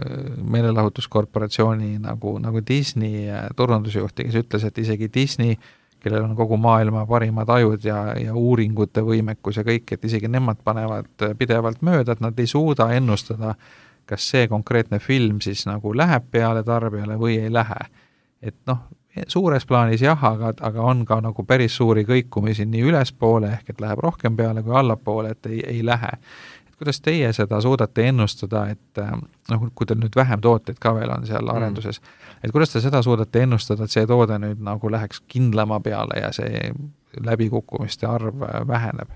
meelelahutuskorporatsiooni nagu, nagu Disney turundusjuhti, kes ütles, et isegi Disney, kellel on kogu maailma parimad ajud ja, ja uuringute võimekus ja kõik, et isegi nemad panevad pidevalt mööda, et nad ei suuda ennustada, kas see konkreetne film siis nagu läheb peale tarbijale või ei lähe. Et noh, suures plaanis jah, aga, aga on ka nagu päris suuri kõikumisi nii ülespoole, ehk et läheb rohkem peale kui allapoole, et ei, ei lähe. Et kuidas teie seda suudate ennustada, et noh, kui teil nüüd vähem tooteid ka veel on seal arenduses, mm. et kuidas te seda suudate ennustada, et see toode nüüd nagu läheks kindlama peale ja see läbikukkumiste arv väheneb?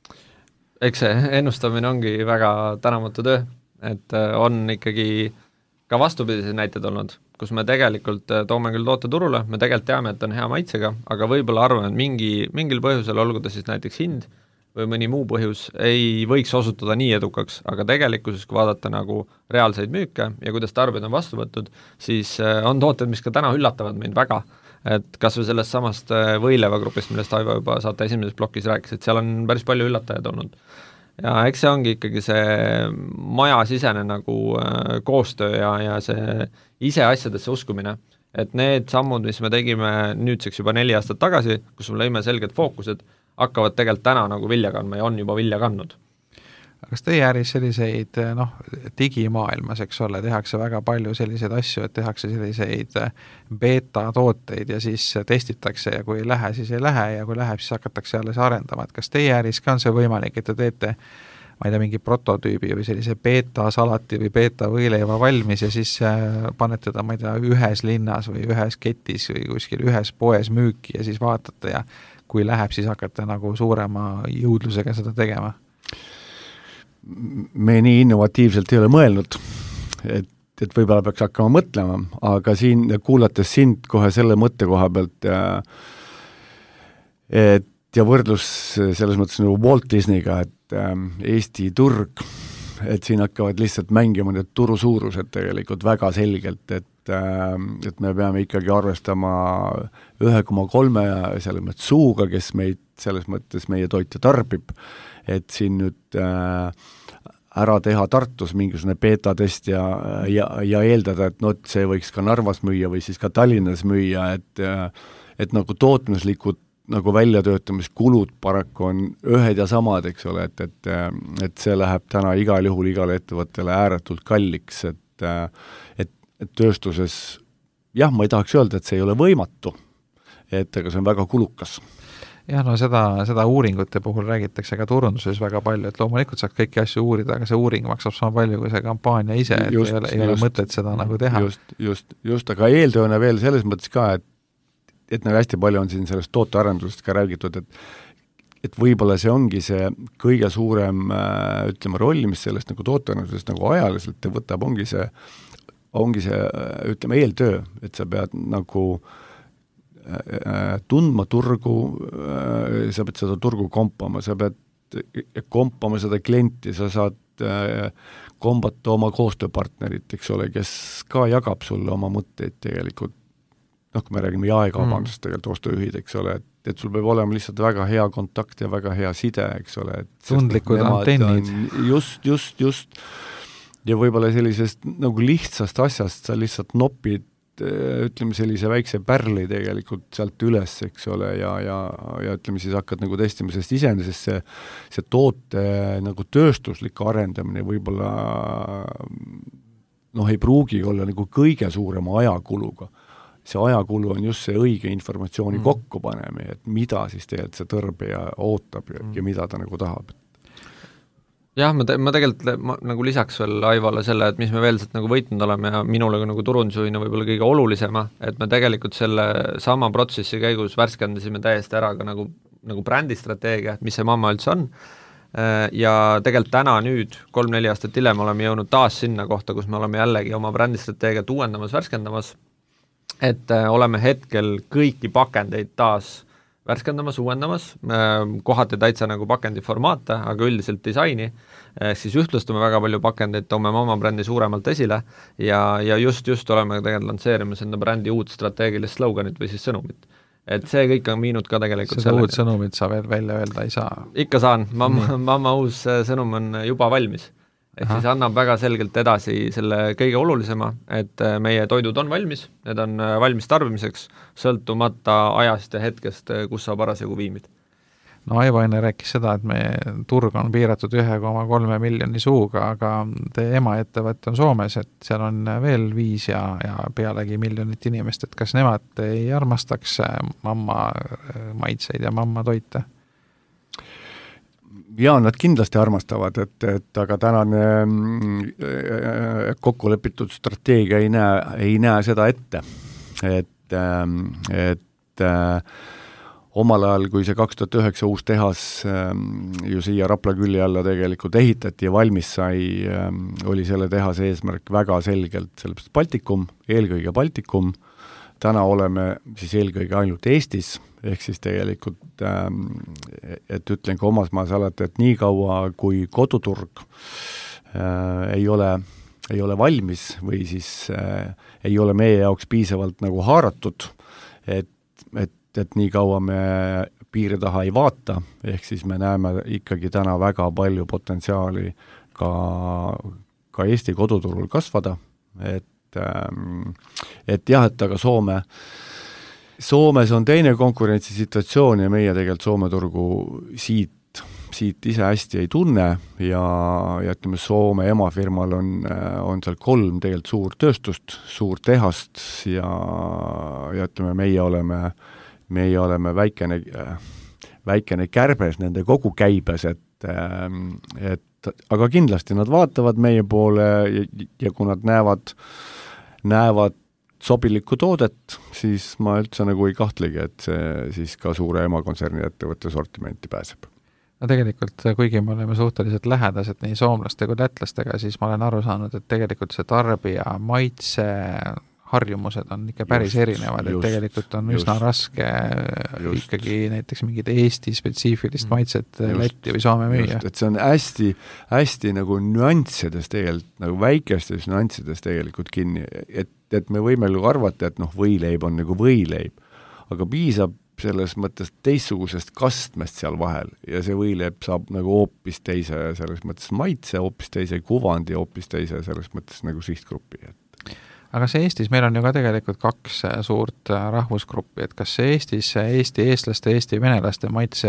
Eks see ennustamine ongi väga tänamatu töö, et on ikkagi ka vastupidised näited olnud, kus me tegelikult toome küll toote turule, me tegelikult teame, et on hea maitsega, aga võib-olla arvame, et mingi, mingil põhjusel, olgu ta siis näiteks hind või mõni muu põhjus, ei võiks osutuda nii edukaks, aga tegelikkuses, kui vaadata nagu reaalseid müüke ja kuidas tarbijad on vastu võtnud, siis on tooted, mis ka täna üllatavad meid väga, et kas või sellest samast võileivagrupist, millest Aivo juba saate esimeses plokis rääkis, et seal on päris palju üllatajad olnud. Ja eks see ongi ikkagi see majasisene nagu äh, koostöö ja, ja see ise asjadesse uskumine, et need sammud, mis me tegime nüüdseks juba neli aastat tagasi, kus me lõime selged fookused, hakkavad tegelikult täna nagu vilja kandma ja on juba vilja kandnud. Kas teie äris selliseid, noh, digimaailmas, eks ole, tehakse väga palju selliseid asju, et tehakse selliseid beta-tooteid ja siis testitakse ja kui ei lähe, siis ei lähe ja kui läheb, siis hakatakse alles arendama. Et kas teie äris ka on see võimalik, et te teete, ma ei tea, mingi prototüübi või sellise beta-salati või beta-võileiva valmis ja siis panete ta, ma ei tea, ühes linnas või ühes ketis või kuskil ühes poes müüki ja siis vaatate ja kui läheb, siis hakkate nagu suurema jõudlusega seda tegema? Me nii innovatiivselt ei ole mõelnud, et, et võib-olla peaks hakkama mõtlema, aga siin kuulates sind kohe selle mõttekoha pealt ja, et, ja võrdlus selles mõttes nagu Walt Disneyga, et ähm, Eesti turg, et siin hakkavad lihtsalt mängima need turusuurused tegelikult väga selgelt, et et me peame ikkagi arvestama ühe koma kolme selles mõttes suuga, kes meid selles mõttes meie toite tarbib, et siin nüüd äh, ära teha Tartus mingisugune beta-test ja, ja, ja eeldada, et no, et see võiks ka Narvas müüa või siis ka Tallinnas müüa, et, et nagu tootmislikud nagu väljatöötamiskulud paraku on ühed ja samad, eks ole, et, et, et see läheb täna igal juhul igale ettevõttele ääretult kalliks, et, et, et tööstuses, jah, ma ei tahaks öelda, et see ei ole võimatu, et aga see on väga kulukas. Jah, no seda, seda uuringute puhul räägitakse ka turunduses väga palju, et loomulikult saaks kõiki asju uurida, aga see uuring maksab sama palju kui see kampaania ise, et just, ei ole, ei ole mõtet seda nagu teha. Just, just, just, aga eeltööna veel selles mõttes ka, et et nagu hästi palju on siin sellest tootearendusest ka räägitud, et et võib-olla see ongi see kõige suurem ütleme roll, mis sellest nagu tootearendusest nagu ajaliselt võtab, ongi see, ongi see ütleme eeltöö, et sa pead nagu tundma turgu, sa pead seda turgu kompama, sa pead kompama seda klienti, sa saad kombata oma koostööpartnerit, eks ole, kes ka jagab sulle oma mõtteid tegelikult, noh, kui me räägime jaekaubandust mm. tegelikult ostujuhid, eks ole, et, et sul peab olema lihtsalt väga hea kontakt ja väga hea side, eks ole. Tundlikud antennid. Just, just, just. Ja võib-olla sellisest nagu lihtsast asjast sa lihtsalt nopid, ütleme sellise väikse pärli tegelikult sealt üles, eks ole, ja, ja, ja ütleme siis hakkad nagu testima, sest iseenesest see, see toote nagu tööstuslik arendamine võib-olla noh, ei pruugi olla nagu kõige suurema ajakuluga. See ajakulu on just see õige informatsiooni mm. kokkupanemine, et mida siis tegelikult see tõrbija ootab ja, mm. ja mida ta nagu tahab. Jah, ma, te, ma tegelikult ma, nagu lisaks veel Aivale selle, et mis me veel sealt nagu võitnud oleme ja minule nagu turundusjuhina võib-olla kõige olulisema, et me tegelikult selle sama protsessi käigus värskendasime täiesti ära ka nagu, nagu brändistrateegia, mis see Mamma üldse on. Ja tegelikult täna nüüd, kolm-neli aastat hiljem oleme jõudnud taas sinna kohta, kus me oleme jällegi oma brändistrateegiat uuendamas, värskendamas, et äh, oleme hetkel kõiki pakendeid taas värskendamas, uuendamas, äh, kohati täitsa nagu pakendi formaate, aga üldiselt disaini, äh, siis ühtlustume väga palju pakendeid, toome oma brändi suuremalt esile ja, ja just, just oleme tegelikult lansseerimas enda brändi uut strateegilist sloganit või siis sõnumit. Et see kõik on viinud ka tegelikult seda uut sõnumit sa veel välja öelda ei saa. Ikka saan, mamma, mamma uus sõnum on juba valmis. Et siis annab väga selgelt edasi selle kõige olulisema, et meie toidud on valmis, need on valmis tarbimiseks, sõltumata ajast ja hetkest, kus sa parasjagu viimid. No Aivo enne rääkis seda, et meie turg on piiratud ühe koma kolme miljoni suuga, aga teie ema ettevõte on Soomes, et seal on veel viis ja, ja pealegi miljonit inimest, et kas nemad ei armastaks mamma maitseid ja mamma toite? Jaa, nad kindlasti armastavad, et, et aga tänane kokkulepitud strateegia ei näe, ei näe seda ette. Et, et omal ajal, kui see kaks tuhat üheksa uus tehas ju siia Rapla külje alla tegelikult ehitati ja valmis sai, oli selle tehase eesmärk väga selgelt, sellepärast Baltikum, eelkõige Baltikum, täna oleme siis eelkõige ainult Eestis, ehk siis tegelikult, et ütlen ka omas maas alati, et nii kaua kui koduturg ei ole, ei ole valmis või siis ei ole meie jaoks piisavalt nagu haaratud, et, et, et nii kaua me piiri taha ei vaata, ehk siis me näeme ikkagi täna väga palju potentsiaali ka, ka Eesti koduturul kasvada, et et jah, et aga Soome Soomes on teine konkurentsisituatsioon ja meie tegelikult Soome turgu siit, siit ise hästi ei tunne ja, ja ütleme, Soome emafirmal on, on seal kolm tegelikult suur tööstust, suur tehast ja, ja ütleme, meie oleme, meie oleme väikene, väikene kärbes nende kogu käibes, et, et aga kindlasti nad vaatavad meie poole ja, ja kui nad näevad näevad sobilikku toodet, siis ma üldse nagu ei kahtlegi, et see siis ka suure emakontserni ettevõtte sortimenti pääseb. No tegelikult, kuigi me oleme suhteliselt lähedased nii soomlaste kui lätlastega, siis ma olen aru saanud, et tegelikult see tarbija maitse harjumused on ikka päris just, erinevad, et just, tegelikult on just, üsna raske just. Ikkagi näiteks mingid Eesti spetsiifilist maitset just, Lätti või Soome müüa. Et see on hästi, hästi nagu nüanssides tegelikult, nagu väikestes nüanssides tegelikult kinni, et et me võime nagu arvata, et noh, võileib on nagu võileib, aga piisab selles mõttes teistsugusest kastmest seal vahel ja see võileib saab nagu hoopis teise selles mõttes maitse, hoopis teise kuvandi, hoopis teise selles mõttes nagu sihtgruppi. Aga see Eestis, meil on ju ka tegelikult kaks suurt rahvusgruppi, et kas see Eestis, Eesti eestlaste, Eesti venelaste maitse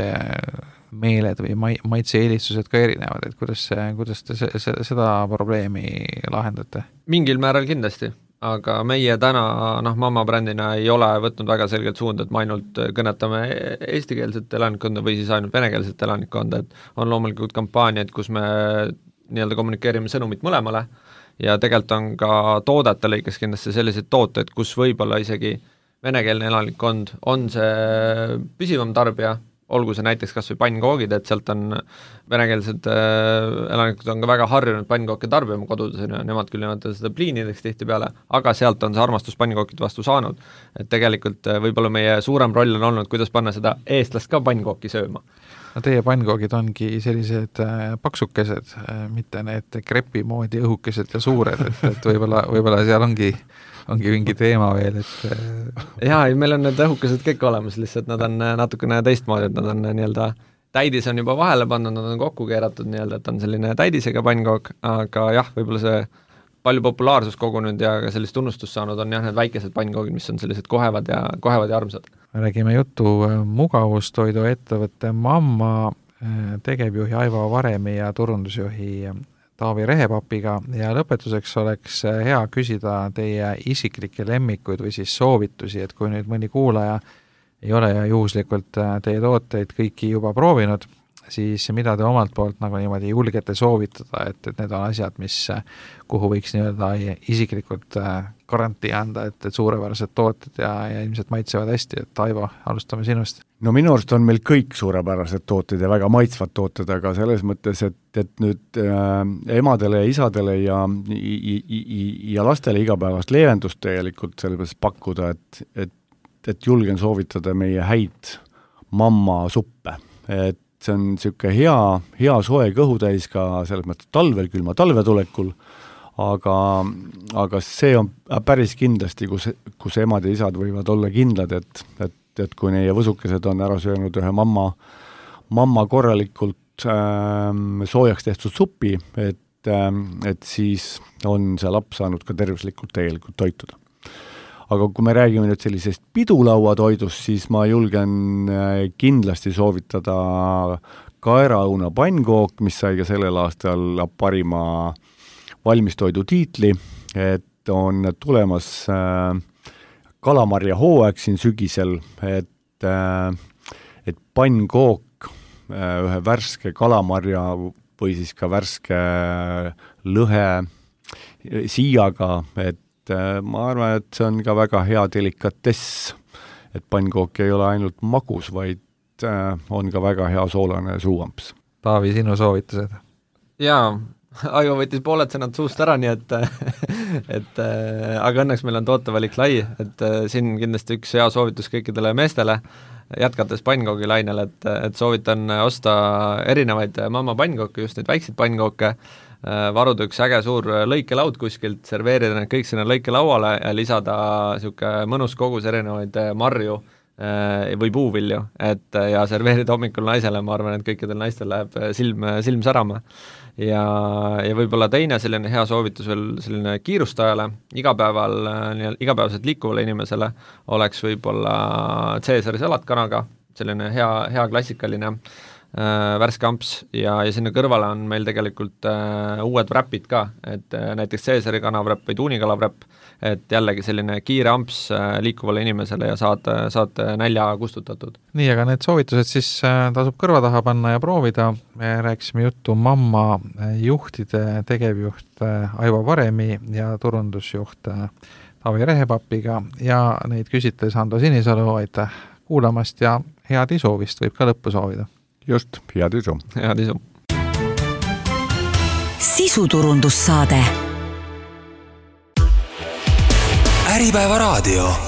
meeled või maitse eelistused ka erinevad, et kuidas, kuidas te seda probleemi lahendate? Mingil määral kindlasti. Aga meie täna, noh, mamma brändina ei ole võtnud väga selgelt suunda, et me ainult kõnetame eestikeelset elanikkonda või siis ainult venekeelset elanikkonda, et on loomulikult kampaaniaid, kus me nii-öelda kommunikeerime sõnumit mõlemale ja tegelikult on ka toodete lõikes kindlasti selliseid tooteid, kus võib-olla isegi venekeelne elanikkond on see püsivam tarbija, olgu see näiteks kas või pannkoogid, et sealt on venekeelsed äh, elanikud on ka väga harjunud pannkooke tarbima kodudes, ja nemad küll nimetavad seda pliinideks tihtipeale, aga sealt on see armastus pannkookid vastu saanud. Et tegelikult äh, võib-olla meie suurem roll on olnud, kuidas panna seda eestlast ka pannkooki sööma. No teie pannkoogid ongi sellised äh, paksukesed, äh, mitte need krepi moodi õhukesed ja suured, et, et võib-olla, võib-olla seal ongi ongi mingi teema veel, et jaa, meil on need õhukesed kõik olemas, lihtsalt nad on natukene teistmoodi, et nad on nii-öelda, täidis on juba vahele pandud, nad on kokku keeratud nii-öelda, et on selline täidisega pannkook, aga jah, võib-olla see palju populaarsus kogunud ja ka sellist tunnustust saanud on jah, need väikesed pannkoogid, mis on sellised kohevad ja, kohevad ja armsad. Me räägime juttu mugavustoidu ettevõtte Mamma tegevjuhi Aivo Varemi ja turundusjuhi Taavi Rehepapiga ja lõpetuseks oleks hea küsida teie isiklikke lemmikuid või siis soovitusi, et kui nüüd mõni kuulaja ei ole juhuslikult teie tooteid kõiki juba proovinud, siis mida te omalt poolt nagu niimoodi julgete soovitada, et, et need on asjad, mis, kuhu võiks nii-öelda isiklikult garantii anda, et, et suurepärased tooted ja, ja ilmselt maitsevad hästi, et Aivo, alustame sinust. No minu arust on meil kõik suurepärased tooted ja väga maitsvad tooted, aga selles mõttes, et, et nüüd äh, emadele ja isadele ja, ja, ja lastele igapäevast leevendust tegelikult selles mõttes pakkuda, et, et, et julgen soovitada meie häid mamma suppe, et see on niisugune hea, hea soe kõhutäis ka selles mõttes talvel, külma talvetulekul, aga, aga see on päris kindlasti, kus, kus emad ja isad võivad olla kindlad, et, et, et kui neie võsukesed on ära söönud ühe mamma, mamma korralikult ähm, soojaks tehtud supi, et, ähm, et siis on see laps saanud ka tervislikult tegelikult toituda. Aga kui me räägime nüüd sellisest pidulauatoidust, siis ma julgen kindlasti soovitada kaeraõuna pannkook, mis sai ka sellel aastal parima valmistoidu tiitli, et on tulemas kalamarja hooaeg siin sügisel, et, et pannkook ühe värske kalamarja või siis ka värske lõhe siiaga, et ma arvan, et see on ka väga hea delikatess, et pannkook ei ole ainult magus, vaid on ka väga hea soolane suuamps. Taavi, sinu soovitused? Jaa, Aivo võttis pooled sõnad suust ära, nii et, et aga õnneks meil on tootevalik lai, et siin kindlasti üks hea soovitus kõikidele meestele, jätkates pannkoogi lainel, et, et soovitan osta erinevaid mamma pannkooke, just neid väikseid pannkooke, varuda üks äge suur lõikelaud kuskilt, serveerida need kõik sinna lõikelauale ja lisada niisugune mõnus kogus erinevaid marju või puuvilju, et ja serveerida hommikul naisele, ma arvan, et kõikidel naistel läheb silm, silm särama. Ja, ja võib-olla teine selline hea soovitus veel selline kiirustajale, igapäeval, igapäevaselt liikuvale inimesele oleks võib-olla Caesari salatkanaga, selline hea, hea klassikaline värske amps ja, ja sinna kõrvale on meil tegelikult uh, uued wrapid ka, et uh, näiteks Caesari kanavräpp või tuunikalavräpp, et jällegi selline kiire amps uh, liikuvale inimesele ja saad, saad nälja kustutatud. Nii, aga need soovitused siis uh, tasub kõrva taha panna ja proovida. Me rääkisime juttu Mamma juhtide tegevjuht uh, Aivo Varemi ja turundusjuht uh, Taavi Rehepapiga ja neid küsitles Ando Sinisalu, aitäh kuulamast ja head isu vist võib ka lõppu soovida. Just, head isu. Head isu. Sisuturundussaade. Äripäeva raadio.